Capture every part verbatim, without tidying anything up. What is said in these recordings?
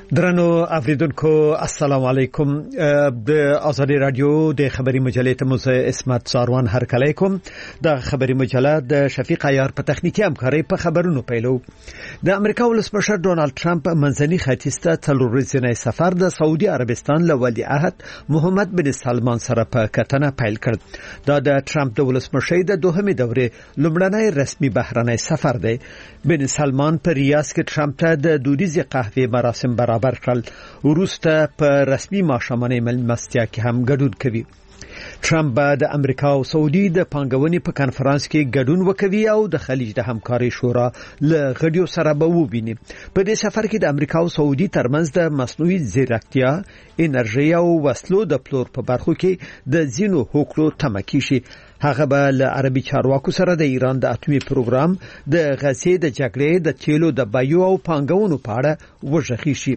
درنو اوریدونکو السلام علیکم. د آزادی رادیو د خبري مجلې ته مو اسمت ساروان هرکلی کوم. د خبري مجله د شفیق عیار په تخنیکی همکاري په خبرونو پیلو. د امریکا ولسمشر ډونالد ترامپ منځني ختیځ ته څلور ورځې سفر د سعودي عربستان له ولی عهد محمد بن سلمان سره په کتنه پیل کړ. دا د ترامپ د ولسمشۍ د دوهمې دورې لومړنی رسمي بهرنی سفر دی. بن سلمان په ریاض کې ترامپ ته د دودیزې قهوې مراسم برابر کړل. وروسته په رسمي ماښامنۍ مېلمستیا کې هم ګډون کوي. ترامپ به د امریکا او سعودي د پانګونې په کانفرنس کې ګډون وکوي او د خلیج د همکارۍ شورا له غړیو سره به وویني. په دې سفر کې د امریکا او سعودي ترمنځ د مصنوعي ځیرکتیا، انرژي او وسلو د پلور په برخو کې د ځینو هوکړو تمه کیږي. هغه به له عربي چارواکو سره د ایران د اټومي پروګرام، د غزې د جګړې، د تیلو د بیو او پانګونو په اړه وژغي شي.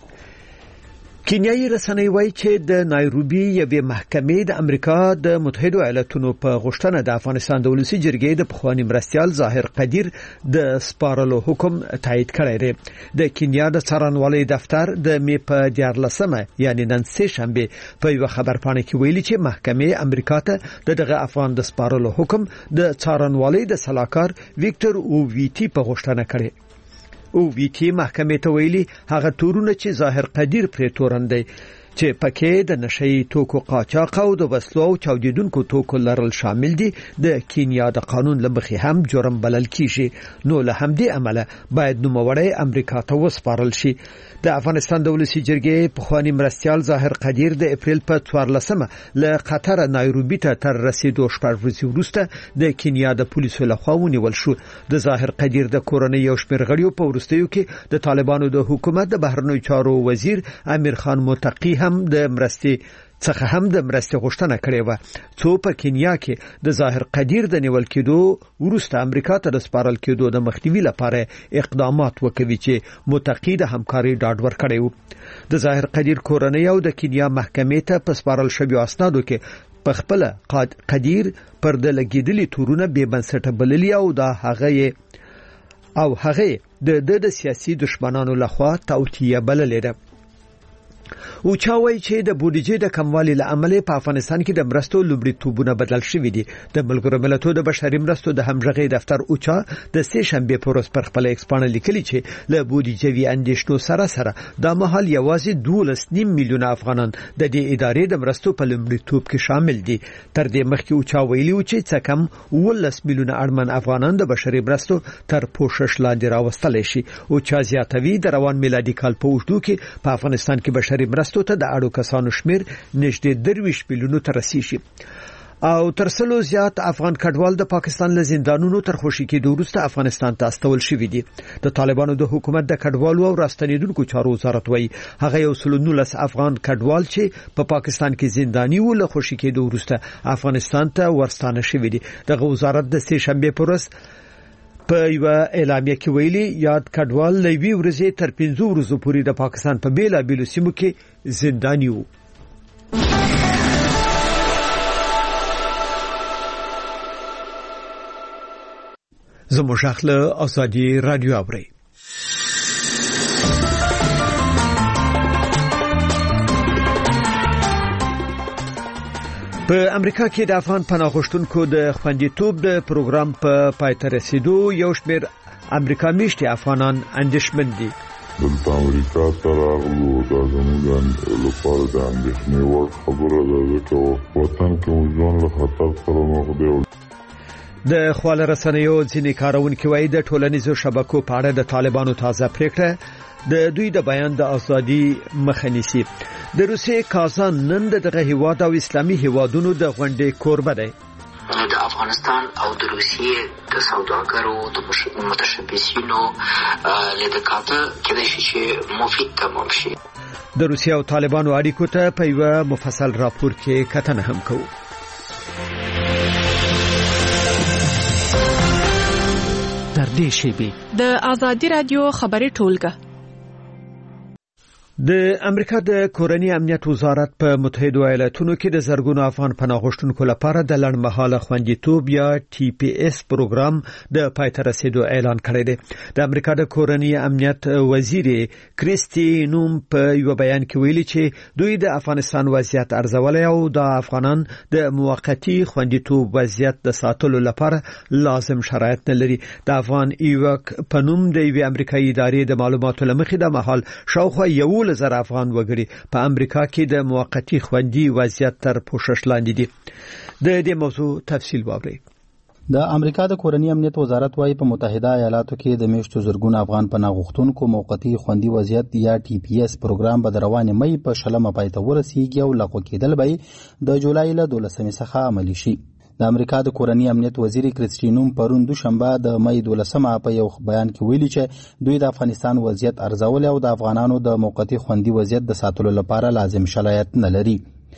کینیايي رسنۍ وایي چې د نایروبي یوې محکمې د امریکا د متحده ایالاتونو په غوښتنه د افغانستان د ولسي جرګې د پخوانی مرستیال ظاهر قدیر د سپارلو حکم تایید کړی دی. د کینیا د څارنوالۍ دفتر د می په دیارلسمه یعنی نن سه شنبه په یو خبرپاڼه کې ویلي چې محکمې امریکا ته دغه افغان د سپارلو حکم د څارنوالۍ د سلاکار ویکټر اوویټي په غوښتنه کړی. او وی ټی محکمې ته ویلي هغه تورونه چې ظاهر قدیر پرې تورندي چې پکې د نشئی توکو قاچاق او د وسلو او چاودیدونکو توکو لرل شامل دي د کینیا د قانون لمخې هم جرم بلل کیږي. نو له همدې عمله باید نوموړی امریکا ته وسپارل شي. د افغانستان د ولسي جرګې پخوانی مرستیال ظاهر قدیر د اپریل په څوارلسمه له قطر نایروبي ته تر رسیدو شپږ ورځې وروسته د کینیا د پولیسو لخوا ونیول شو. د ظاهر قدیر د کورنۍ یو شمېر غړیو په وروستیو کې د طالبانو د حکومت د بهرنیو چارو وزیر امیر خان متقی هم د مرستې څخه هم د مرستې غوښتنه کړې و. څو په کینیا کې د ظاهر قدیر د نیول کېدو وروسته امریکا ته د سپارل کېدو د مخنیوي لپاره اقدامات وکوي چې متقی د همکاري ډاډ ورکړی و. د ظاهر قدیر کورنۍ او د کینیا محکمې ته په سپارل شویو اسنادو کې په خپل قدیر پر د لګیدلي تورونه بې بنسټه بللي او دا هغه او هغه د د سیاسي دشمنانو لخوا توطیه بللې ده. او چاوي چې د بودیجې د کموالي لامل په افغانستان کې د مرستو لومړیتوبونه بدل شوې دي. د ملګرو ملتونو د بشري مرستو د همغږي دفتر اوچا د سه شنبه پر ورځ پر خپل ایکسپانه لیکلي چې له بودیجې اندیشنو سره سره د مهال یوازې دولس نیم میلیون افغانان د دې ادارې د مرستو په لومړیتوب کې شامل دي. تر دې مخکې اوچا ویلي و چې څه کم ولس میلیون اړمن افغانان د بشري مرستو تر پوښښ لاندې راوستل شي. اوچا زیاتوي د روان میلادي کال په اوږدو کې په افغانستان کې بشري مرستو ته د اړو کسانو شمیر نږدې درویشت میلیونو ته رسیږي. او تر سلو زیات افغان کډوال د پاکستان له زندانونو تر خوشي کېدو وروسته افغانستان ته استول شوي دي. د طالبانو د حکومت د کډوالو او راستنیدونکو چارو وزارت وایي هغه یو سل نولس افغان کډوال چې په پا پاکستان کې زنداني و له خوشي کېدو وروسته افغانستان ته ورستانه شوي دي. دغه وزارت د سه شنبه پر ورځ په یو اعلامیه کې ویلي یاد کډوال لوي ورځې تر پنځه ورځې پورې د پاکستان په بیلا بیلو سیمو کې زنداني وو. زموږ خپل ازادي رادیو اوري. په امریکا کې د افغان پناه غوښتونکو د خوندیتوب د پروګرام په پای ته رسیدو یو شمېر امریکا میشتي افغانان اندېښمن دي. دلته امریکا ته راغلو دا زموږ لپاره د اندېښنې وړ خبره ده ځکه وطن کې مو ژوند له خطر سره مخ دی. د خواله رسنیو ځینې کارونکي وایي د ټولنیزو شبکو په اړه د طالبانو تازه پریکړه د دوی د بیان د ازادي مخه نیسي. د روسیې کازان نن دغه هیواد او اسلامي هیوادونو د غونډې کوربه دی. د افغانستان او د روسیې د سوداګرو د متشبثینو لیدکاته کېدای شي چې مفید تمام شي. د روسیې او طالبانو اړیکو ته په یو مفصل راپور کې کتنه هم کوو. تر دې شی به د آزادی رادیو خبري ټولګه د امریکا د کورنی امنیت وزارت په متحده ایالاتونو کې د زرګونو افغان پناه غوښتونکو لپاره د لړمحاله خوندیتوب یا ټي پی ایس پروګرام د پای ته رسیدو اعلان کړی دی. د امریکا د کورنی امنیت وزیر کریسټي نوم په یو بیان کې ویلي چې دوی د افغانستان وضعیت ارزولای او د افغانان د موقتی خوندیتوب وضعیت د ساتلو لپاره لازم شرایط لري. د افغان ایوک په نوم د یوې امریکایي ادارې د معلوماتو لمخې د محل شاوخوا یو زر افغان وګړي په امریکا کې د موقتی خوندي وضعیت تر پوښښ لاندې دي. د دې موضوع تفصیل واورئ. د امریکا د کورنی امنیت وزارت وايي په متحده ایالاتو کې د میشتو زرګونو افغان پناه غوښتونکو موقتی خوندي وضعیت یا ټي پی ایس پروګرام به د روانې مې په شلمه پای ته ورسیږي او لغوه کېدل به د جولای له دولسمې څخه عملي شي. د امریکا د کورنی امنیت وزیر کریسټي نوم پرون دوشنبه د مې دولسمه په یو بیان کې ویلي چې دوی د افغانستان وضعیت ارزول او د افغانانو د موقتی خوندي وضعیت د ساتلو لپاره لازم شرایط نه لري.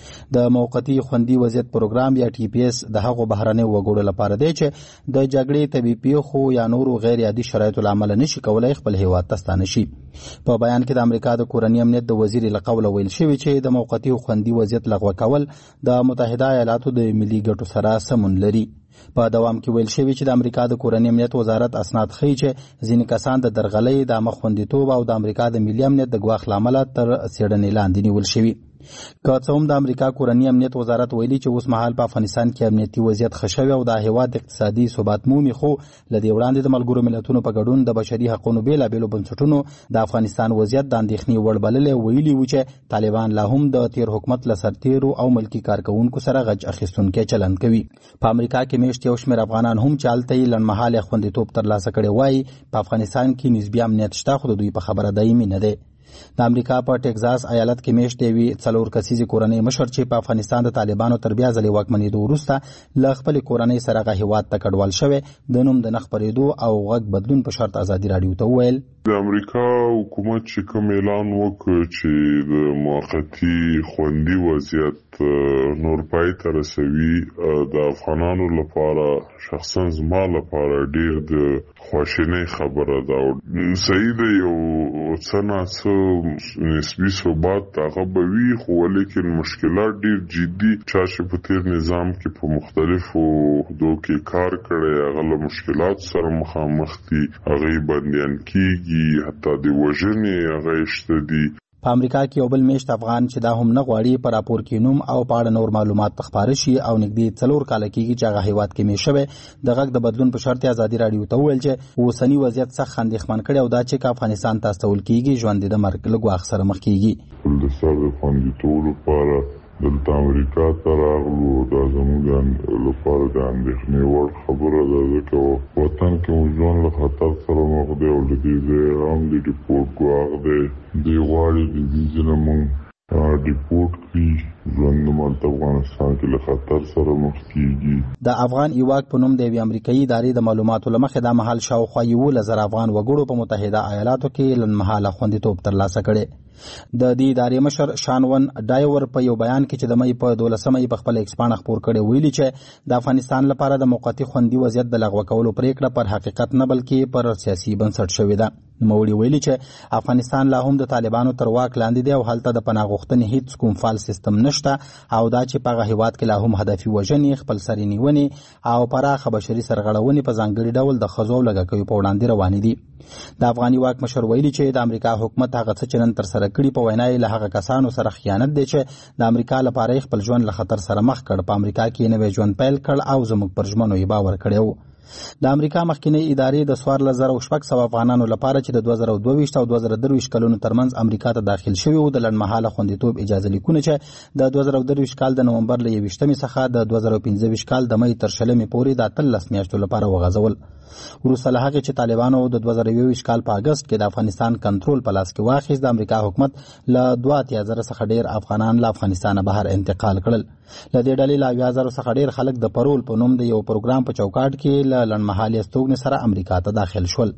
د موقتی خوندي وضعیت پروګرام یا ټي پی ایس د هغو بهرنۍ وګړو لپاره دی چې د جګړې طبي پیښو یا نورو غیر عادي شرایطو له امله نشي کولای خپل هیواد ته ستانه شي. په بیان کې د امریکا د کورنی امنیت د وزیر له قوله ویل شوی چې د موقتی خوندي وضعیت لغوه کول د متحده ایالاتو د ملي ګټو سره سمون لري. په دوام کې ویل شوی چې د امریکا د کورنی امنیت وزارت اسناد ښیي چې ځینې کسان د درغلۍ د مخوندیتوب او د امریکا د ملي امنیت د ګواښ له امله تر څېړنې لاندې نیول شوي. که څه هم د امریکا کورنی امنیت وزارت ویلي چې اوس مهال په افغانستان کې امنیتي وضعیت ښه شوی او د هیواد اقتصادي ثبات مومي، خو له دې وړاندې د ملګرو ملتونو په ګډون د بشري حقوقو بېلابېلو بنسټونو د افغانستان وضعیت د اندېښنې وړ بللی. ویلي و چې طالبان لا هم د تیر حکومت له سرتیرو او ملکي کارکوونکو سره غچ اخیستونکی چلند کوي. په امریکا کې میشت یو شمېر افغانان هم چې هلته یې لنډمهاله خوندیتوب ترلاسه کړی وایي په افغانستان کې نسبي امنیت شته، خو د دوی په خبره دایمي نه دی. د امریکا په ټکزاس ایالت کې میشت یوې څلور کسیزې کورنۍ مشر چې په افغانستان د طالبانو تر بیا ځلې واکمنېدو وروسته له خپلې کورنۍ سره هغه هېواد ته کډوال شوی د نوم د نه خپرېدو او غږ بدلون په شرط ازادي راډیو ته وویل د امریکا حکومت چې کوم اعلان وکړ چې د موقتی خوندي وضعیت نور پای ته رسوي، د افغانانو لپاره شخصا زما لپاره ډیر د خواشینۍ خبره ده. صحیح ده یو څه ناڅه نسبي ثبات هغه به وي، خو ولیکن مشکلات ډیر جدي. چا چې په تیر نظام کې په مختلفو عهدو کې کار کړی هغه له مشکلات سره مخامخ دي، هغې بندیان کېږي، حتی د وژنې هغه شته دي. په امریکا کې یو بل میشت افغان چې دا هم نه غواړي په راپور کې نوم او په اړه نور معلومات خپاره شي او نږدې څلور کاله کېږي چې هغه هیواد کې میشت شوی، د غږ د بدلون په شرط ازادي راډیو ته وویل چې اوسني وضعیت سخت اندېښمن کړی او دا چې که افغانستان ته استول کېږي ژوند د مرګ له ګواښ سره مخ کېږي. د سر د خوندیتوب لپاره دلته امریکا ته راغلو، دا زموږ لپاره د اندېښنې وړ خبره ده، ځکه وطن کې مو ژوند له خطر سره مخ دی او له دې ځایه هم د ډیپورټ ګواښ دی. دوی غواړي د دې ځای نه مونږ ډیپورټ کړي، ژوند مالته افغانستان کې له خطر سره مخ کېږي. د افغان ایواک په نوم د یوې امریکایي ادارې د معلوماتو له مخې دا مهال شاوخوا یولس زره افغان وګړو په متحده ایالاتو کې لنډمهاله خوندیتوب ترلاسه کړی. د دې ادارې مشر شانون ډایور په یو بیان کې چې د مې په دولسمه په خپل ایکس پاڼه خپور کړی ویلي چې د افغانستان لپاره د موقتی خوندي وضعیت د لغوه کولو پریکړه پر حقیقت نه بلکې پر سیاسي بنسټ شوې ده. نوموړي ویلي چې افغانستان لا هم د طالبانو تر واک لاندې دی او هلته د پناه غوښتنې هیڅ کوم فعال سیستم نشته او دا چې په هغه هیواد کې لا هم هدفي وژنې، خپلسري نیونې او پراخه بشري سرغړونې په ځانګړي ډول د ښځو او لږکیو په وړاندې روانې دي. د افغاني واک مشر ویلي چې د امریکا حکومت هغه څه چې نن ترسره کړي په وینا یې له هغه کسانو سره خیانت دی چې د امریکا لپاره خپل ژوند له خطر سره مخ کړ، په امریکا کې نوی ژوند پیل کړ او زموږ پر ژمنو یې باور کړی و. د امریکا مخکینی ادارې د څوارلس زره شپږ سوه افغانانو لپاره چې د دوه زره دوه ویشت او دوه زره درویشت کلونو ترمنځ امریکا ته داخل شوي وو د لنډمهاله خوندیتوب اجازه لیکونه چې د دوه زره درویشت کال د نومبر له یویشتمې څخه د دوه زره پنځه ویشت کال د مې تر شلمې پورې د اتلس میاشتو لپاره وغځول. وروسته له هغې چې طالبانو د دوه زره یوویشت کال په اګست کې د افغانستان کنټرول په لاس کې واخیست، د امریکا حکومت له دوه اتیا زره څخه ډېر افغانان له افغانستانه بهر انتقال کړل. له دې ډلې له اویا زرو څخه ډېر خلک د پرول په نوم د یو پروګرام په چوکاټ کې له لنډمهالې استوګنې سره امریکا ته داخل شول.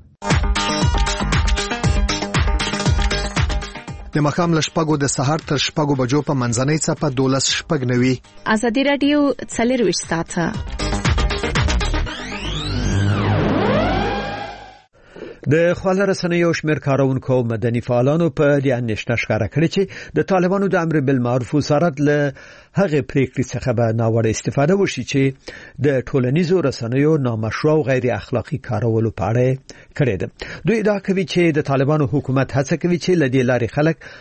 د ماښام له شپږو د سهار تر شپږو بجو په منځنۍ څپه دولس شپږ نوي ازادي راډیو څلرویشت ساعته د خواله رسنیو شمیر کارونکو مدني فعالانو په دې اندېښنه ښکاره کړې چې د طالبانو د امر بالمعروف وزارت له هغه پریکړې څخه به ناوړه استفاده وشي چې د ټولنیزو رسنیو نامشروع او غیر اخلاقی کارولو په اړه کړې ده. دوی ادعا کوي چې د طالبانو حکومت هڅه کوي چې له دې لارې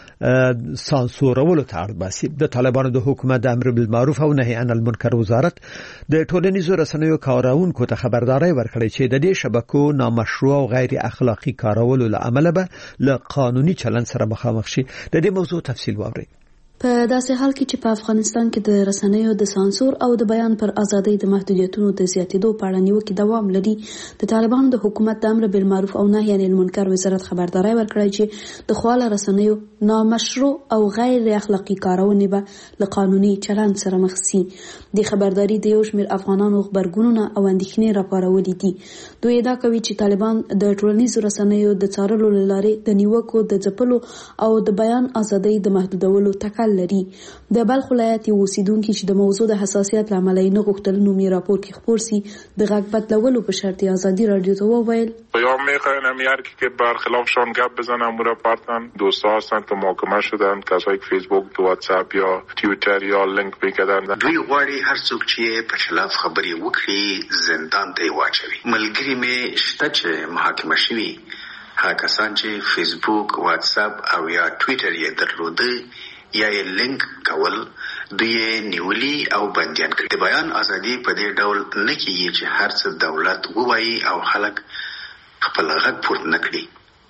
خلک سانسورولو ته اړ باسي. د طالبانو د حکومت د امر بالمعروف او نهي عن المنکر وزارت د ټولنیزو رسنیو کارونکو ته خبرداري ورکړې چې د دې شبکو نامشروع او غیر اخلاقی کارولو له امله به له قانوني چلند سره مخامخ شي. د دې موضوع تفصیل واورئ. په داسې حال کې چې په افغانستان کې د رسنیو د سانسور او د بیان پر ازادۍ د محدودیتونو د زیاتېدو په اړه نیوکې دوام لري، د طالبانو د حکومت د امر بالمعروف او نهي عن المنکر وزارت خبرداري ورکړی چې د خواله رسنیو نامشروع او غیر اخلاقی کارونې به له قانوني چلند سره مخ شي. د خبرداري د یو شمېر افغانانو خبرګونونه او اندېښنې راپارولې دي. دوی ادعا کوي چې طالبان د ټولنیزو رسنیو د څارلو له لارې د نیوکو د ځپلو او د بیان ازادۍ د محدودولو تکل لري. د بلخ ولایت یو اوسیدونکي چې د موضوع د حساسیت لامل یې نه غوښتل نومي راپور کې خپور سي د غږ بدلولو په شرط آزادی رادیو ته وویل یا میخوایم هر کی که برخلافشان گپ بزنن مورا پارتن دوستا هستن که محاکمه شدن کسایی که فیسبوک واتساپ یا توییتر یا لینک بکدن دوی غواړي هر څوک چې په خلاف خبري وکړي زندان ته واچوي. ملګری مې شته چې محاکمه شوي هغه کسان چې فیسبوک واتساپ او یا توییتر یې درلوده یا یې لینک کول دوی نیولي او بندیان کړي. د بیان ازادي په دې ډول نه کیږي چې هر څه دولت ووایي او خلک خپل غږ پورته نه کړي.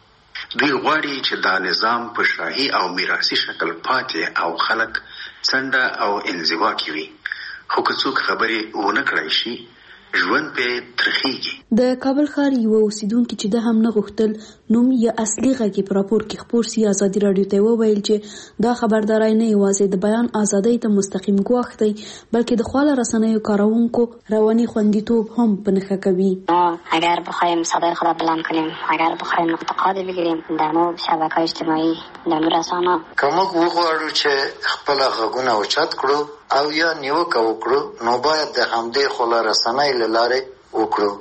دوی غواړي چې دا نظام په شاهي او میراثي شکل پاتې او خلک څنډه او انزوا کوي. خو که څوک خبرې ونه کړای شي ژوند په ترخیږي. د کابل ښار یو اوسیدونکي چې د هم نه غوښتل نوم یا اصلي غږ په راپور کې خپور سي ازادي رادیو ته وویل چې دا خبرداري نه یوازې د بیان ازادۍ ته مستقیم ګواښ دی بلکې د خواله رسنیو کارونکو رواني خوندیتوب هم په نښه کوي. اگر بخوایم صدای خود بلند کنیم، اگر بخوایم انتقاد بگیریم در مورد شبکه‌های اجتماعی در مورد رسانه که موږ وغواړو چې خپل غږونه اوچت کړو او یا نیوکه وکړو نو باید د همدې خواله رسنۍ له لارې وکړو.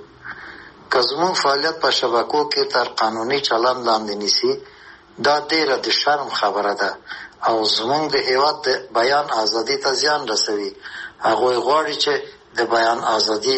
که زموږ فعالیت په شبکو کې تر قانوني چلند لاندې نیسي دا ډېره د شرم خبره ده او زموږ د هېواد د بیان ازادي ته زیان رسوي. هغوی غواړي چې د بیان ازادي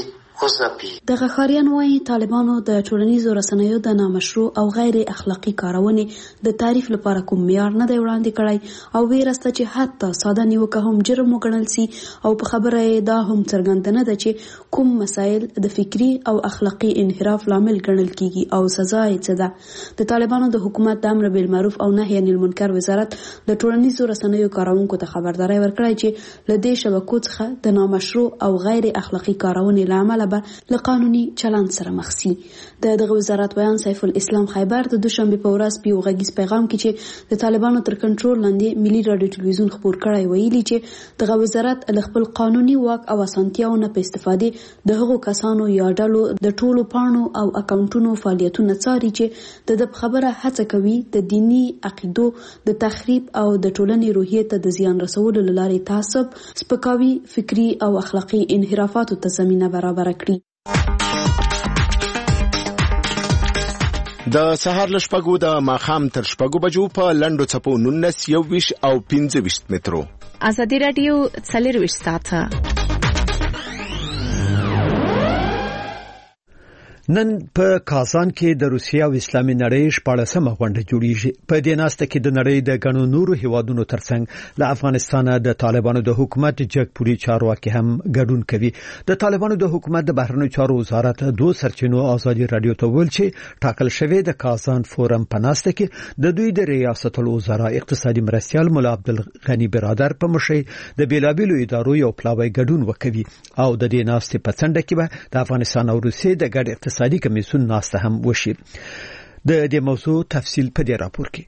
دغه ښاریان وايي طالبانو د ټولنیزو رسنیو د نامشروع او غیر اخلاقی کارونې د تعریف لپاره کوم معیار نه دی وړاندې کړی او ویره سته چې حتی ساده نیوکه هم جرم وګڼل سي او په خبره یې دا هم څرګنده نه ده چې کوم مسایل د فکری او اخلاقی انحراف لامل ګڼل کیږي او سزا یې څه ده. د طالبانو د حکومت د امر بالمعروف او نهي عن المنکر وزارت د ټولنیزو رسنیو کارونکو ته خبرداري ورکړی چې له دې شبکو څخه د نامشروع او غیر اخلاقی کارونې له امله له قانوني چلند سره مخ شي. د دغه وزارت بیان سیف الاسلام خیبر د دوشنبه په ورځ په یو غږیز پیغام کې چې د طالبانو تر کنټرول لاندې ملي رادیو ټلویزیون خبر کړی ویلي چې دغه وزارت له خپل قانوني واک او اسانتیاو نه په استفادې د هغو کسانو یا ډلو د ټولو پاڼو او اکاونټونو فعالیتونه څاري چې د خبره هڅه کوي د دینی عقیدو د تخریب او د ټولنې روحیې ته د زیان رسولو لارې تعصب، سپکاوي، فکری او اخلاقی انحرافاتو ته زمينه برابر کړي. د سهار له شپږو د ماښام تر شپږو بجو په لنډو څپو نولس یوویشت او پنځه ویشت مترو. ازادي رادیو څلرویشت ساعته. نن په کازان کې د روسیا او اسلامي نړۍ شپاړسمه غونډه جوړیږي. په دې ناسته کې د نړۍ د غنو نورو هیوادونو ترڅنګ له افغانستان د طالبانو د حکومت جګپوري چارواکي هم ګډون کوي. د طالبانو د حکومت د بهرنیو چارو وزارت دوه سرچینو ازادي رادیو ته ویل چې ټاکل شوی د کازان فورم په ناسته کې د دوی د ریاست الوزرا اقتصادي مرستیال مولا عبدالغنی برادر په مشرۍ د بیلابیلو ادارو یو پلاوی ګډون وکوي او د دې ناسته په څنډه کې به د افغانستان او روسیې د ګډ اقتصادي کمیسیون ناسته هم وشي. د دې موضوع تفصیل په دې راپور کې.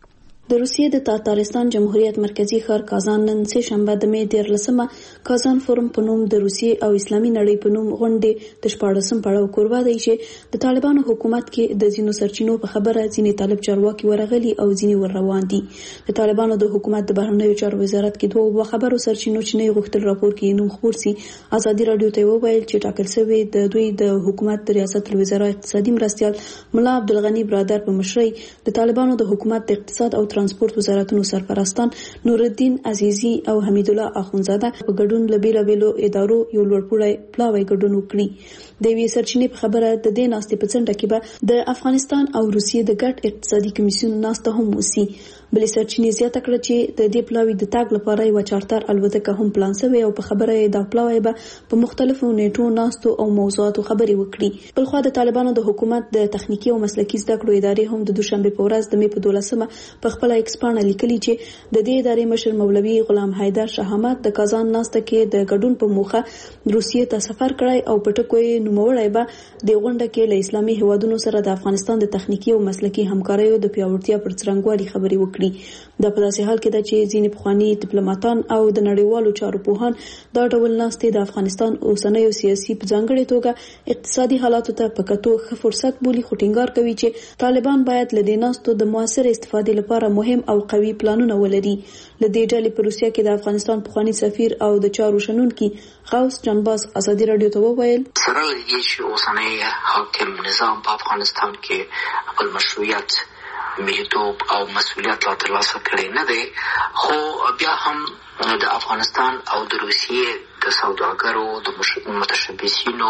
د روسیې د تاتارستان جمهوریت مرکزی ښار کازان نن سه شنبه د می دیرلسمه کازان فورم په نوم د روسیې او اسلامي نړۍ په نوم غونډې د شپاړسم پړاو کوربه دی چې د طالبانو حکومت کې د ځینو سرچینو په خبره ځینې طالب چارواکي ورغلي او ځینې ور روان دي. د طالبانو د حکومت د بهرنیو چارو وزارت کې دوه خبرو سرچینو چې نه غوښتل راپور کې نوم خبر سي ازادي رادیو ته وویل چې ټاکل شوی د دوی د حکومت د ریاست الوزرا اقتصادي مرستيال ملا عبدالغنی برادر په مشرۍ د طالبانو د حکومت د اقتصاد او ترانسپورت وزارتونو سرپرستان نورالدین عزیزی او حمید الله اخونزاده په ګډون لبیلا بیلو ادارو یو لوړپوړی پلاوی ګډون وکړي. د وی سرچینې په خبره د دې ناستې په څنډه کې به د افغانستان او روسیې د ګډ اقتصادي کمیسیون ناسته هم وسی. بلې سرچینې زیاته کړه چې د دې پلاوی د تاګ لپاره یو چارتر الوتکه هم پلان شوی او په خبره د پلاوی به په مختلفو نیټو ناستو او موضوعاتو خبرې وکړي. بل خو د طالبانو د حکومت د تخنیکی او مسلکي زده کړو ادارې هم د دوشنبه په ورځ د می په دولسمه په خپل ایکسپانه لیکلي چې د دې ادارې مشر مولوي غلام حیدر شاه احمد د کازان ناسته کې د ګډون په موخه روسیې ته سفر کړی او په ټکو یې نوموړی به د غونډه کې له اسلامي هیوادونو سره د افغانستان د تخنیکی او مسلکي همکاریو د پیاوړتیا پر څرنګوالي خبرې وکړي. د په داسې حال کې د چې ځینې پخوانی ډیپلوماټان او د نړیوالو چارو پوهان دا ډول ناستې د افغانستان اوسنیو سیاسي په ځانګړي توګه اقتصادي حالاتو ته په کتو ښه فرصت بولي، خو ټینګار کوي چې طالبان باید له دې ناستو د موثر استفادې لپاره مهم او قوي پلانونه ولري. له دې ډلې په روسیه کې د افغانستان پخوانی سفیر او د چارو شنونکي غوث جنباز ازادي رادیو ته وویل سره لږ چې اوسنی حاکم نظام په افغانستان کې خپل مشروعیت ملیتوب او مسؤلیت لا ترلاسه کړی نه دی، خو بیا هم د افغانستان او د روسیې د سوداګرو د متشبثینو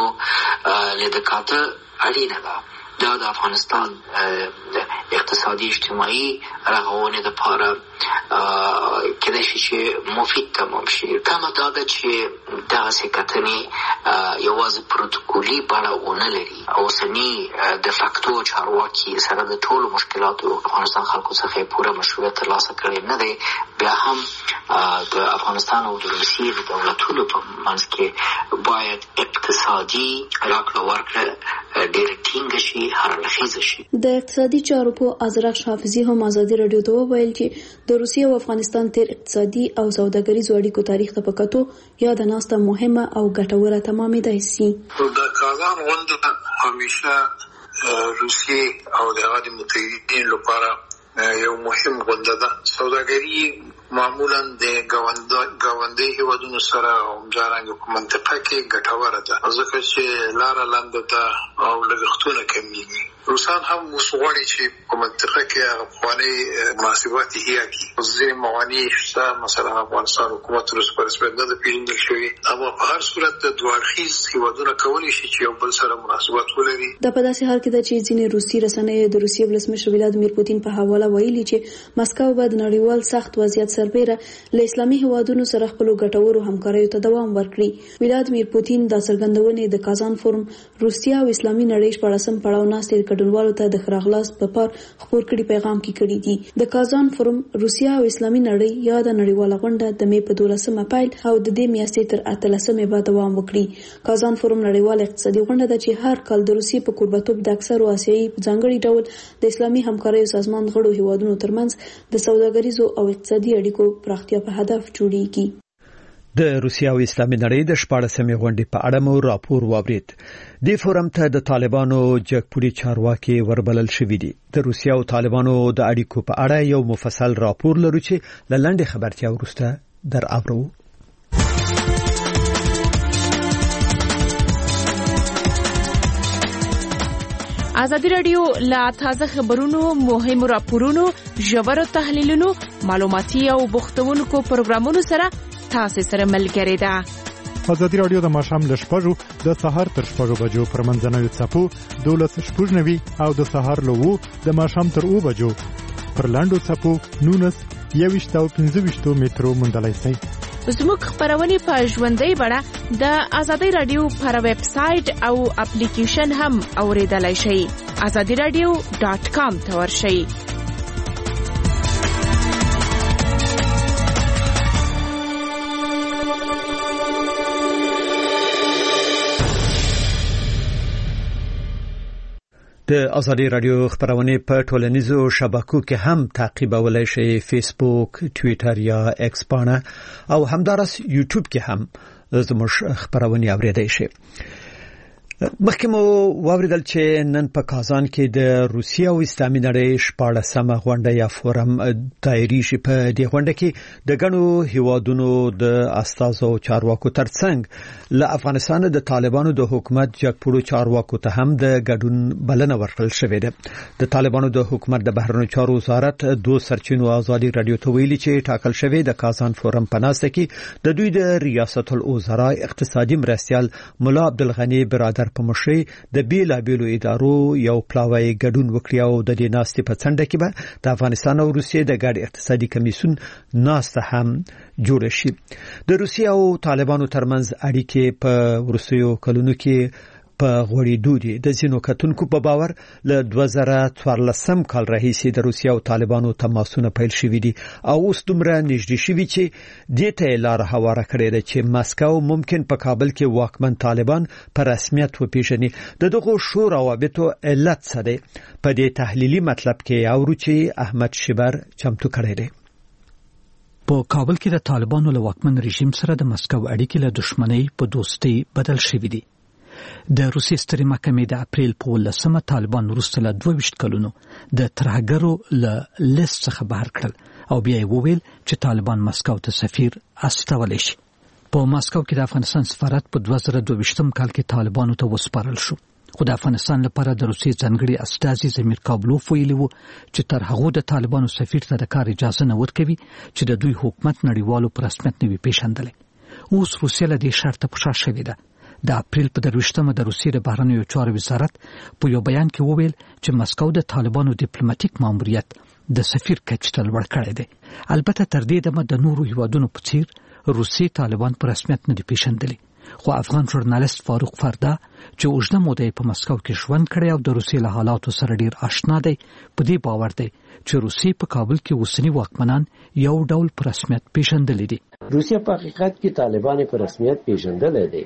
لیدکاته اړینه ده. دا د افغانستان اقتصادي اجتماعي رغونې لپاره کېدای شي چې مفید تمام شي. کمه دا ده چې دغسې کتنې یوازې پروتوکولي بڼه ونه لري. اوسني د فاکتو چارواکي سره د ټولو مشکلاتو افغانستان خلکو څخه پوره مشروعیت ترلاسه کړی نه دی. بیا هم د افغانستان او د روسیې د دولتونو په منځ کې باید اقتصادي راکړه ورکړه ډېره ټینګه شي، هررخیزه شي. د اقتصادي چارو په ازرق حافظي هم ازادي رادیو ته وویل چې د روسیې او افغانستان تیر اقتصادي او سوداګریزو اړیکو تاریخ ته پکاتو یا د ناسته مهمه او ګټوره تمامېدای شي. د کازان غونډه همیشه روسیې او د هغه متحدین لپاره یو مهم غونډه ده. سوداګري معمولا د ګاونډي هیوادونو سره همدارنګه په منطقه کې ګټوره ده، ځکه چې لاره لنډه ده او لګښتونه کمیږي. روسان هم وسوغړي چې په منطقه کې هغه افغاني مناسبات هي کې ځینې موانع شته، مثلا افغانستان حکومت روس پر رسمیت نه پیژندل شوی، اما په هر صورت د دوه اړخیز هیوادونه کولی شي چې یو بل سره مناسبات ولري. دا په داسې حال کې ده چې ځینې روسي رسنۍ د روسیې ولسمشر ولادیمیر پوتین په حواله ویلي چې مسکو به د نړیوال سخت وضعیت سربیره له اسلامي هیوادونو سره خپل ګټورو همکاریو ته دوام ورکړي. ولادیمیر پوتین د څرګندونې د کازان فورم روسیا او اسلامي نړۍ شپاړسم پړاو ناستې ګډونوالو ته د خراغلاس په پار خبر کړي پیغام کې کړي دي. د کازان فورم روسیا او اسلامي نړۍ یا د نړیواله غونډه د می په دولسمه پیل او د دې میاشتې تر اتلسمه به دوام وکړي. کازان فورم نړیواله اقتصادي غونډه ده چې هر کال د روسیې په قربتوب د اکثرو آسیایي په ځانګړي ډول د اسلامي همکاریو سازمان غړو هیوادونو ترمنځ د سوداګریزو او اقتصادي اړیکو پراختیا په هدف جوړیږي. د روسیا او اسلامي نړۍ د شپاړسمې غونډې په اړه مو راپور واورید. د فورم ته د طالبانو جګپوري چارواکي وربلل شوې دي. د روسیا او طالبانو د اړیکو په اړه یو مفصل راپور لرو چې له لنډې خبرتیا وروسته در اورو. ازادي رادیو لا تازه خبرونو، مهم راپورونو، ژور تحلیلونو، معلوماتي او بوختونکو پروګرامونو سره تاسو سره ملګری ده. ازادي رادیو د ماښام له شپږو د سهار تر شپږو بجو پر منځنوي څپو دولس شپږ نوي او د سهار له وو د ماښام تر اوو بجو پر لاندو څپو نونس یويشت او پنځه ویشت مترو موندلای شئ. زموږ خبرونه په ژوندۍ بڼه د ازادي رادیو پر ویب سټ او اپلیکیشن هم اوریدلای شئ. ازادي رادیو ډاټ کام ته ورشئ. د ازادي رادیو خبرونه په ټولنیزو شبکو کې هم تعقیبولای شئ، فیسبوک، ټوئیټر یا ایکس پاڼه او همدارس یوټیوب کې هم زموږ خبرونه اوریدئ شئ. مخکې مو واوریدل چې نن په کازان کې د روسیې او اسلامي نړۍ شپاړسمه غونډه یا فورم دایریږي. په دې غونډه کې د ګڼو هیوادونو د استازو چارواکو ترڅنګ له افغانستان د طالبانو د حکومت جګپوړو چارواکو ته هم د ګډون بلنه ورکړل شوې ده. د طالبانو د حکومت د بهرنیو چارو وزارت دوه سرچینو ازادي رادیو ته ویلي چې ټاکل شوی د کازان فورم په ناسته کې د دوی د ریاست الوزرا اقتصادي مرستیال مولا عبدالغنی برادر په مشرۍ د بیلابیلو ادارو یو پلاوی ګډون وکړي او د دې ناستې په څنډه کې به د افغانستان او روسیې د ګډ اقتصادي کمیسیون ناسته هم جوړ شي. د روسیې او طالبانو ترمنځ اړیکې په وروستیو کلونو کې په غوړېدو دي. د ځینو کتونکو په باور له دوه زره څوارلسم کال راهیسې د روسیې او طالبانو تماسونه پیل شوي دي او اوس دومره نږدې شوي چې دې ته لار هواره کړې ده چې ماسکو ممکن په کابل کې واکمن طالبان په رسمیت وپیژني. د دغو شو روابطو علت څه دی؟ په دې تحلیلي مطلب کې اورو چې احمد شبر چمتو کړی دی. په کابل کې د طالبانو له واکمن رژیم سره د ماسکو اړیکې له دښمنۍ په دوستۍ بدل شوي دي. د روسیې سترې محکمې د اپریل په ولسمه طالبان وروسته له دوه ویشت کلونو د ترهګرو له لیست څخه بهر کړل او بیا یې وویل چې طالبان ماسکو ته سفیر استولی شي. په ماسکو کې د افغانستان سفارت په دوه زره دوه ویشتم کال کې طالبانو ته وسپارل شو، خو د افغانستان لپاره د روسیې ځانګړي استازي زمیر کابلوف ویلي وو چې تر هغه د طالبانو سفیر ته د کار اجازه نه ورکوي چې د دوی حکومت نړیوالو په رسمیت نه وي پیژندلی. اوس روسیه له دې شرطه په شا شوې ده. د اپریل په درویشتمه د روسیې د بهرنیو چارو وزارت په یو بیان کې وویل چې ماسکو د طالبانو ډیپلوماټیک ماموریت د سفیر کچ ته لوړ کړی دی. البته تر دې دمه د نورو هیوادونو په څیر روسیې طالبان په رسمیت نه دي پیژندلي، خو افغان ژورنالیست فاروق فردا چې اوږده موده په ماسکو کې ژوند کړی او د روسیې له حالاتو سره ډیر آشنا دی، په دې باور دی چې روسیې په کابل کې اوسنی واکمنان یو ډول په رسمیت پیژندلي دي. روسیه په حقیقت کې طالبان په رسمیت پیژندل دي.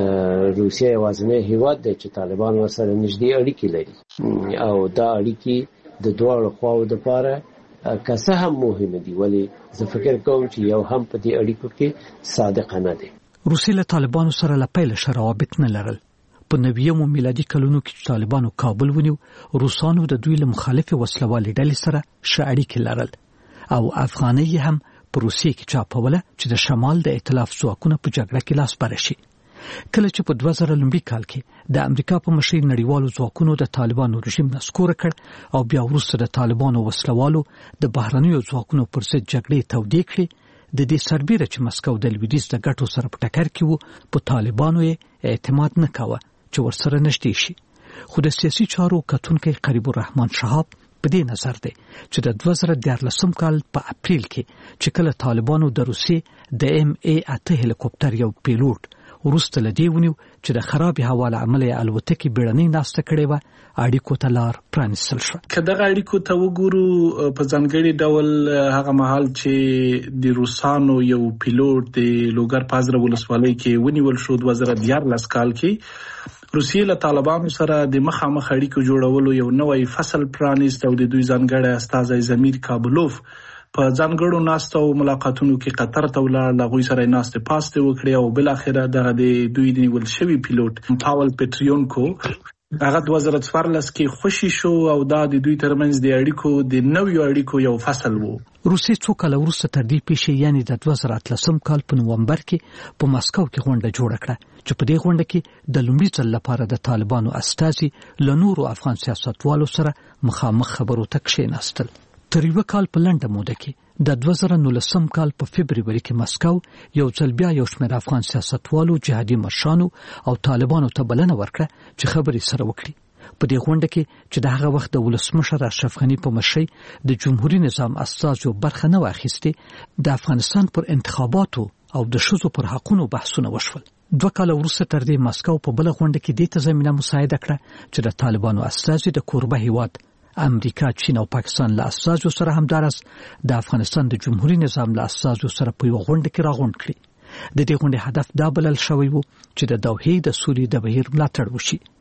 روسیه یوازینی هیواد دی چې طالبان ورسره نږدې اړیکې لري او دا اړیکې د دواړو خواو لپاره که څه هم مهمه دي، ولی زه فکر کوم چې یو هم په دې اړیکو کې صادقانه دي. روسیې له طالبانو سره له پیله ښه روابط نه لرل. په نویمو میلادي کلونو کې چې طالبانو کابل ونیو، روسانو د دوی له مخالفې وسلوالې ډلې سره ښه اړیکې لرل او افغانۍ هم په روسیې کې چاپوله چې د شمال د ائتلاف ځواکونه په جګړه کې لاس بره شي. کله چې په دوه زره لومړي کال کې د امریکا په مشرۍ نړیوالو ځواکونو د طالبانو رژیم نسکوره کړ او بیا وروسته د طالبانو وسلوالو د بهرنیو ځواکونو پر ضد جګړې تودې کړې، د دې سربیره چې مسکو د لویدیځ د ګټو سره په ټکر کې وو، په طالبانو یې اعتماد نه کاوه چې ورسره نږدې شي. خو د سیاسي چارو کتونکی قریب الرحمن شهاب په دې نظر دی چې د دوه زره دیارلسم کال په اپریل کې چې کله طالبانو د روسیې د ایم ای اته هلیکوپټر یو پیلوټ وروسته له دې ونیو چې د خرابې هوا له امله یې الوتکې بیړنۍ ناسته کړې وه، اړیکو ته لار پرانیستل شوه. که دغه اړیکو ته وګورو، په ځانګړي ډول هغه مهال چې د روسانو یو پیلوټ د لوګر پازره ولسوالۍ کې ونیول شو دوه زره دیارلس کال کې، روسیې له طالبانو سره د مخامخ اړیکو جوړولو یو نوی فصل پرانیست او د دوی ځانګړی استازی زمیر کابلوف په ځانګړو ناستو او ملاقاتونو کې قطر ته ولاړ، له هغوی سره یې ناستې پاستې وکړې او بالاخره دغه د دوی د نیول شوي پیلوټ پاول پیټریونکو هغه دوه زره څوارلس کې خوشي شو او دا د دوی ترمنځ د اړیکو د نویو اړیکو یو فصل وو. روسیې څو کاله وروسته تر دې پیښې یعنې د دوه زره اتلسم کال په نومبر کې په ماسکو کې غونډه جوړه کړه چې په دې غونډه کې د لومړي ځل لپاره د طالبانو استازي له نورو افغان سیاستوالو سره مخامخ خبرو ته کښېناستل. تر یوه کال په لنډه موده کې د دوه زره نولسم کال په فبروري کې ماسکو یو ځل بیا یو شمېر افغان سیاستوالو، جهادي مرشانو او طالبانو ته بلنه ورکړه چې خبرې سره وکړي. په دې غونډه کې چې د هغه وخت د ولسمشر اشرف غني په مشرۍ د جمهوریت نظام استازو برخه نه واخیستې، د افغانستان پر انتخاباتو او د ښځو پر حقونو بحثونه وشول. دوه کاله وروسته تر دې ماسکو په بله غونډه کې دې ته زمینه مساعده کړه چې د طالبانو استازي د کوربه هیواد امریکا، چین او پاکستان له استازو سره همدارس د افغانستان د جمهوریت نظام له استازو سره په یو غونډه کې راغونډ کړي. د دې غونډې هدف دا بلل شوی و چې د دوحې د سولې د بهیر ملاتړ وشي.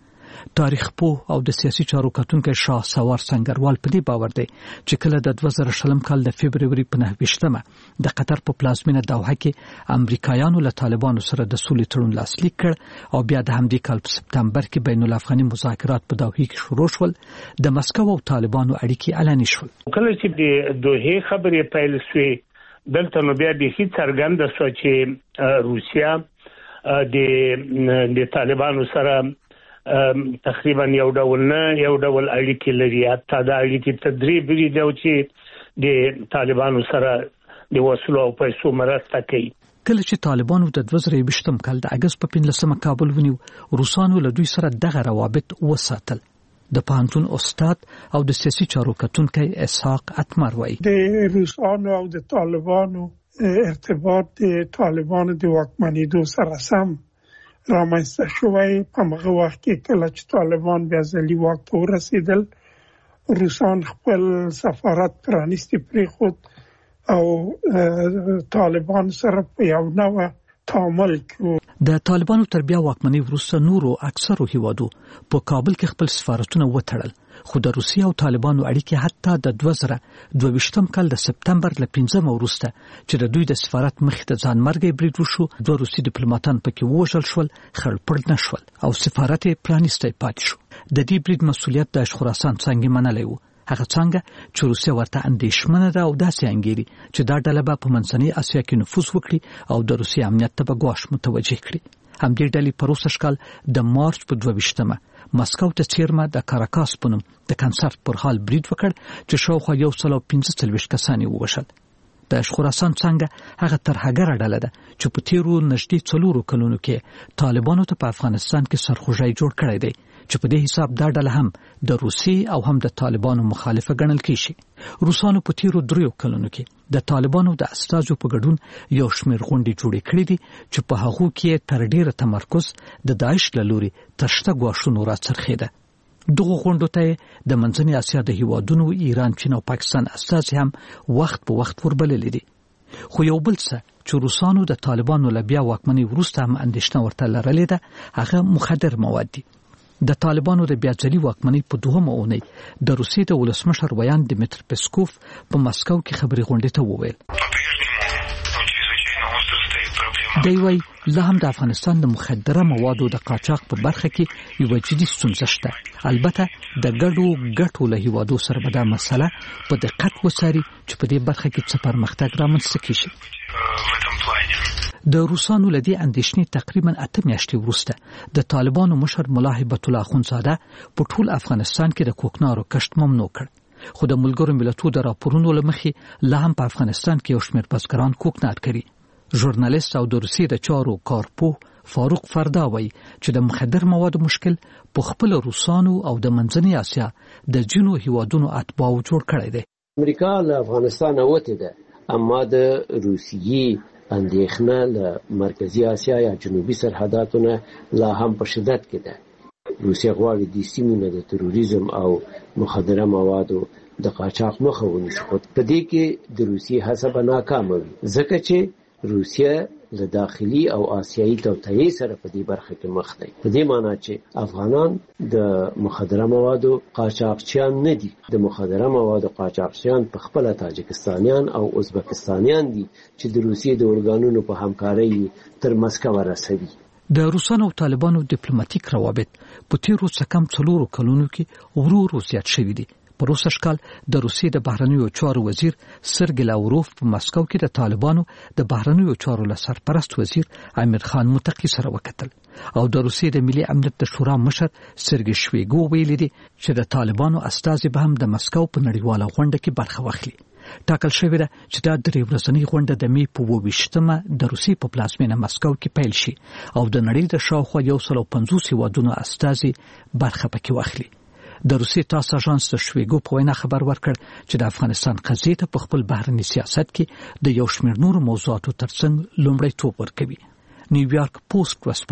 تاریخ پوه او د سیاسي چارو کتونکو شاه سوار سنگروال په دې باور دی چې کله د دوه زره شلم کال د فبرवरी په نهه ویشتمه د قطر په پلازمینه دوحه کې امریکایانو له طالبانو سره د سولې تړون لاسلیک کړ او بیا د همدې کال په سپتمبر کې بین الافغاني مذاکرات په دوحه کې شروع شول. د مسکو او طالبانو اړیکې اعلان شول. کله چې د دوحه خبرې پیل شوې دلته نو بیا به هیڅ څرګنده شو چې روسیا د د طالبانو سره تقریبا یو ډول نه یو ډول اړیکې لري. حتی دا اړیکې تدریب لري چې د طالبانو سره د وسلو او پیسو مرسته کوي. کله چې طالبانو د دوه زره یوویشتم کال د اگست په پنځلسمه کابل ونیو، روسانو له دوی سره دغه روابط وساتل. د پوهنتون استاد او د سیاسي چارو کتونکی اسحاق اتمر وایي د روسانو او د طالبانو ارتباط د طالبانو د واکمنېدو سره سم رامنځته شوی. په هغه وخت کې کله چې طالبان بیا ځلي واک ته ورسېدل، روسان خپل سفارت پرانیستی پرېښود او طالبان سره په یو نوع تعامل کوي. د طالبانو تر بیا واکمنۍ وروسته نورو اکثرو هیوادو په کابل کې خپل سفارتونه وتړل، خو د روسیې او طالبانو اړیکې حتی د دوه زره دوه ویشتم کال د سپتمبر له پنځمه وروسته چې د دوی د سفارت مخې ته ځانمرګی برید وشو، دوه روسي ډیپلوماټان پکې ووژل شول، خړپړ نه شول او سفارت یې پرانیستی پاتې شو. د دې برید مسؤلیت د خراسان څنګه منلی و، هغه څنګه چې روسیه ورته اندېښمنه ده او داسې انګیري چې دا ډله به په منځنۍ اسیا کې نفوذ وکړي او د روسیې امنیت ته به ګواښ متوجه کړي. همدې ډلې په روسش کال د مارچ په دوه ویشتمه مسکو ته څیرمه د کاراکاس په نوم د کنسرت پر حال برید وکړ چې شاوخوا یو سل او پنځه څلوېښت کسان یې ووژل. د خراسان څنګه هغه ترهګره ډله ده چې په تیرو نږدې څلورو کلونو کې طالبانو ته په افغانستان کې سرخوږی جوړ کړی دی، چې په دې حساب دا ډله هم د روسي او هم د طالبانو مخالفه ګڼل کیږي. روسانو په تیرو دریو کلونو کې د طالبانو د استازو په ګډون یو شمېر غونډې جوړې کړې دي چې په هغو کې تر ډیره تمرکز د داعش له لوري تر شته ګواښونو راڅرخېده. دغه غونډو ته د منځنۍ اسیا د هیوادونو ایران، چین او پاکستان استازي هم وخت په وخت وربللي دي. خو یو بل څه چې روسانو د طالبانو له بیا واکمنۍ وروسته هم اندېښنه ورته لرلې ده هغه مخدر مواد دي. د طالبانو د بیا ځلي واکمنۍ په دوهمه اونۍ د روسیې د ولسمشر ویان دمیتر پسکوف په مسکو کې خبري غونډې ته وویل. دی وايي لا هم د افغانستان د مخدره موادو د قاچاق په برخه کې یو جدي ستونزه شته. البته د ګډو ګټو له هیوادو سره به دا مسله په دقت وڅاري چې په دې برخه کې څه پرمختګ رامنځته کیږي. د روسانو لدی اندېښنې تقریبا اته میاشتې وروسته د طالبانو مشر ملا هیبت الله اخونزاده په ټول افغانستان کې د کوکنارو کښت ممنوع کړ. خو د ملګرو ملتونو د راپورونو لمخې لا هم په افغانستان کې یو شمېر بزګران کوکنار کوي. ژورنالیست او د روسیې د چارو کارپوه فاروق فردا وایي چې د مخدر موادو مشکل په خپل روسانو او د منځنۍ اسیا د جنو هیوادونو اتباعو جوړ کړی دی. امریکا له افغانستان وته ده، اما د روسیې اندېښنه له مرکزی اسیا یا جنوبي سرحداتونه لا هم په شدت کې ده. روسیه غواړي د سیمونو د تروریزم او مخدره موادو د قاچاق مخه ونیسي، خو په دې کې د روسیې هڅه به ناکامه وي، ځکه چې روسیه له داخلي او آسیایي توطئې سره په دې برخه کې مخ دی. په دې معنی چې افغانان د مخدره موادو قاچاقچیان نه دي. د مخدره موادو قاچاقچیان په خپل تاجکستانیان او ازبکستانیان دي چې د روسیې د اورګانونو په همکارۍ تر مسکو رسوي. د روسانو او طالبانو ډیپلوماټیک روابط په تیرو څه کم څلورو کلونو کې ورو ورو زیات شوي دي. په روسش کال د روسیې د بهرنیو چارو وزیر سرګی لاوروف په مسکو کې د طالبانو د بهرنیو چارو له سرپرست وزیر امیر خان متقی سره وکتل او د روسیې د ملي امنیت د شورا مشر سرګی شویګو ویلي دي چې د طالبانو استازي به هم د مسکو په نړیواله غونډه کې برخه واخلي. ټاکل شوی ده چې دا درې ورځنۍ غونډه د می په اووه ویشتمه د روسیې په پلازمینه مسکو کې پیل شي او د نړۍ د شاوخوا یو سل او پنځوس هیوادونو استازي برخه پکې واخلي. د روسیې تاس اژانس د شویګو په وینا خبر ورکړ چې د افغانستان قضیې ته په خپل بهرني سیاست کې د یو شمېر نورو موضوعاتو ترڅنګ لومړیتوب ورکوي. نیویارک پوسټ ورځپاڼې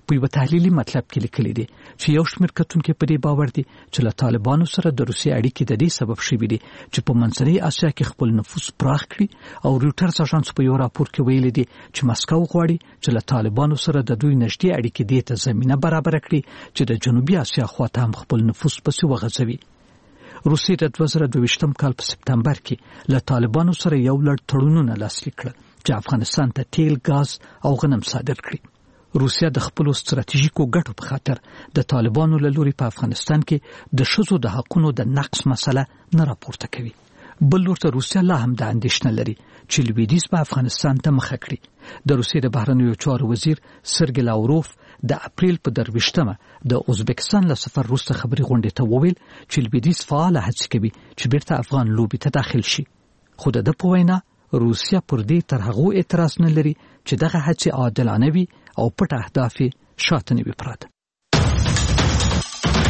په یو تحلیلي مطلب کې لیکلي دي چې یو شمېر کتونکو په دې باور دي چې له طالبانو سره د روسي اړیکې د دې سبب شوي دي چې په منځنۍ اسیا کې خپل نفوذ پراخ کړي او رويټرز اژانس په یو راپور کې ویلي دي چې مسکو غواړي چې له طالبانو سره د دوی نږدې اړیکې دې ته زمينه برابر کړي چې د جنوبي اسیا خواته هم خپل نفوذ پسې وغځوي. روسیې د دوه زره دوه ویشتم کال په سپتمبر کې له طالبانو سره یو لړ تړونونه لاسلیک کړل چې افغانستان ته تیل، غاز او غنم صادر کړي. روسیا د خپل ستراتیژیکو ګټو په خاطر د طالبانو له لوري په افغانستان کې د ښځو د حقوقو د نقض مسله نه راپورته کوي. بل ورته روسیا لا هم د اندېښنه لري چې لویدیځ په افغانستان ته مخه کړي. د روسیې د بهرنیو چارو وزیر سرګی لاوروف د اپریل په درویشتمه د ازبکستان له سفر وروسته خبري غونډې ته وویل چې لویدیځ فعال هڅې کوي چې بیرته افغان لوبي ته داخل شي. خو د په وینا روسیا پر دې تر هغه اعتراض نه لري چې دغه هڅې عادلانه وي او پټ اهداف شاته نه وي پراته.